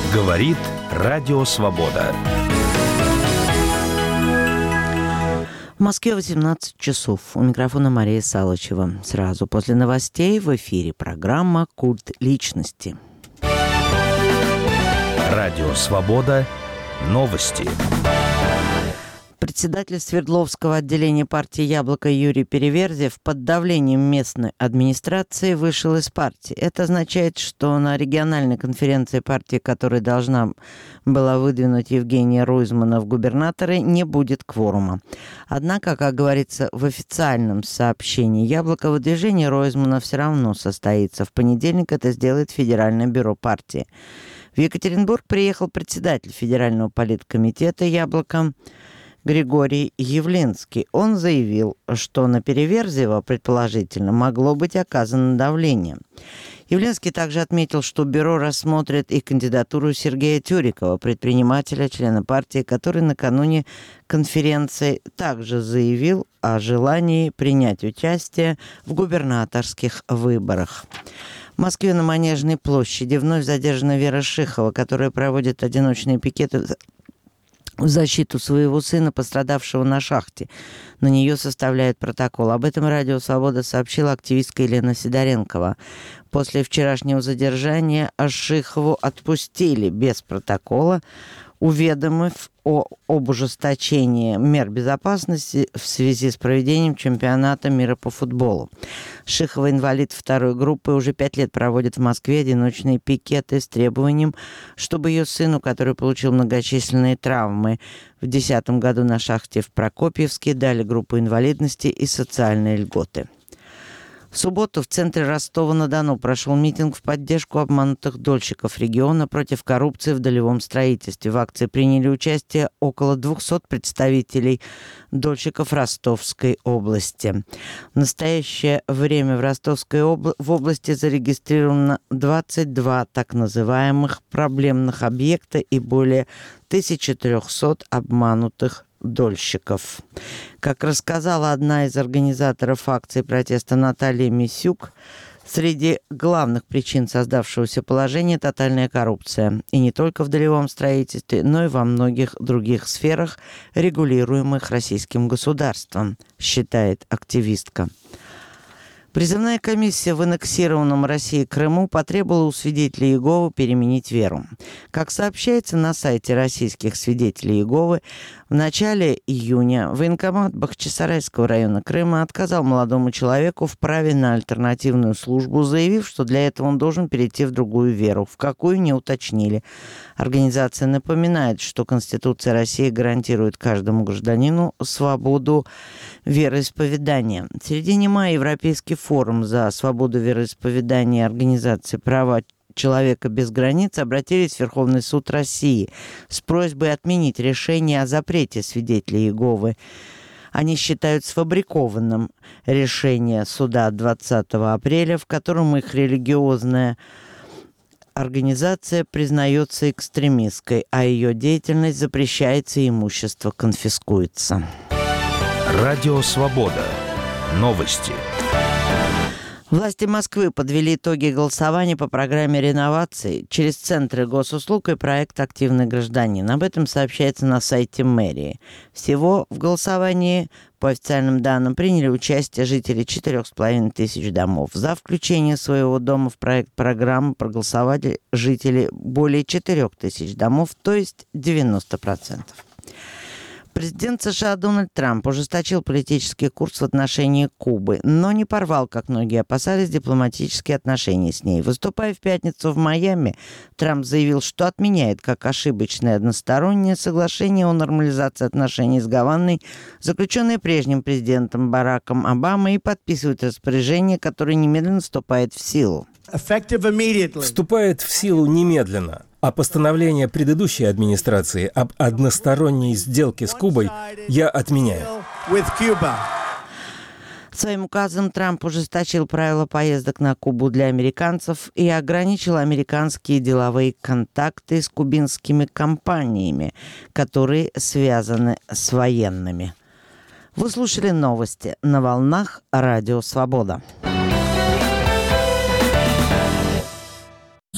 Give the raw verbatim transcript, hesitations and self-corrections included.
Говорит Радио Свобода. В Москве восемнадцать часов. У микрофона Мария Салычева. Сразу после новостей в эфире программа «Культ личности». Радио Свобода. Новости. Председатель Свердловского отделения партии «Яблоко» Юрий Переверзев под давлением местной администрации вышел из партии. Это означает, что на региональной конференции партии, которая должна была выдвинуть Евгения Ройзмана в губернаторы, не будет кворума. Однако, как говорится в официальном сообщении «Яблоко», выдвижение Ройзмана все равно состоится. В понедельник это сделает Федеральное бюро партии. В Екатеринбург приехал председатель Федерального политкомитета «Яблоко» Григорий Явлинский. Он заявил, что на Переверзева, предположительно, могло быть оказано давление. Явлинский также отметил, что бюро рассмотрит и кандидатуру Сергея Тюрикова, предпринимателя, члена партии, который накануне конференции также заявил о желании принять участие в губернаторских выборах. В Москве на Манежной площади вновь задержана Вера Шихова, которая проводит одиночные пикеты в защиту своего сына, пострадавшего на шахте. На нее составляют протокол. Об этом Радио Свобода сообщила активистка Елена Сидоренкова. После вчерашнего задержания Шихову отпустили без протокола, уведомив о, об ужесточении мер безопасности в связи с проведением чемпионата мира по футболу. Шихова, инвалид второй группы, уже пять лет проводит в Москве одиночные пикеты с требованием, чтобы ее сыну, который получил многочисленные травмы в две тысячи десятом году на шахте в Прокопьевске, дали группу инвалидности и социальные льготы. В субботу в центре Ростова-на-Дону прошел митинг в поддержку обманутых дольщиков региона против коррупции в долевом строительстве. В акции приняли участие около двухсот представителей дольщиков Ростовской области. В настоящее время в Ростовской обла- в области зарегистрировано двадцать два так называемых проблемных объекта и более тысяча триста обманутых дольщиков. Как рассказала одна из организаторов акции протеста Наталья Мисюк, среди главных причин создавшегося положения тотальная коррупция. И не только в долевом строительстве, но и во многих других сферах, регулируемых российским государством, считает активистка. Призывная комиссия в аннексированном Россией Крыму потребовала у свидетелей Иеговы переменить веру. Как сообщается на сайте российских свидетелей Иеговы, в начале июня военкомат Бахчисарайского района Крыма отказал молодому человеку в праве на альтернативную службу, заявив, что для этого он должен перейти в другую веру, в какую не уточнили. Организация напоминает, что Конституция России гарантирует каждому гражданину свободу вероисповедания. В середине мая Европейский форум за свободу вероисповедания и организации права человека без границ обратились в Верховный суд России с просьбой отменить решение о запрете свидетелей Иеговы. Они считают сфабрикованным решение суда двадцатого апреля, в котором их религиозная организация признается экстремистской, а ее деятельность запрещается и имущество конфискуется. Радио Свобода. Новости. Власти Москвы подвели итоги голосования по программе реновации через центры госуслуг и проект «Активный гражданин». Об этом сообщается на сайте мэрии. Всего в голосовании, по официальным данным, приняли участие жители четырех с половиной тысяч домов. За включение своего дома в проект программы проголосовали жители более четырех тысяч домов, то есть девяносто процентов. Президент США Дональд Трамп ужесточил политический курс в отношении Кубы, но не порвал, как многие опасались, дипломатические отношения с ней. Выступая в пятницу в Майами, Трамп заявил, что отменяет как ошибочное одностороннее соглашение о нормализации отношений с Гаваной, заключенное прежним президентом Бараком Обамой, и подписывает распоряжение, которое немедленно вступает в силу. Вступает в силу немедленно. А постановление предыдущей администрации об односторонней сделке с Кубой я отменяю. Своим указом Трамп ужесточил правила поездок на Кубу для американцев и ограничил американские деловые контакты с кубинскими компаниями, которые связаны с военными. Вы слушали новости на волнах Радио Свобода.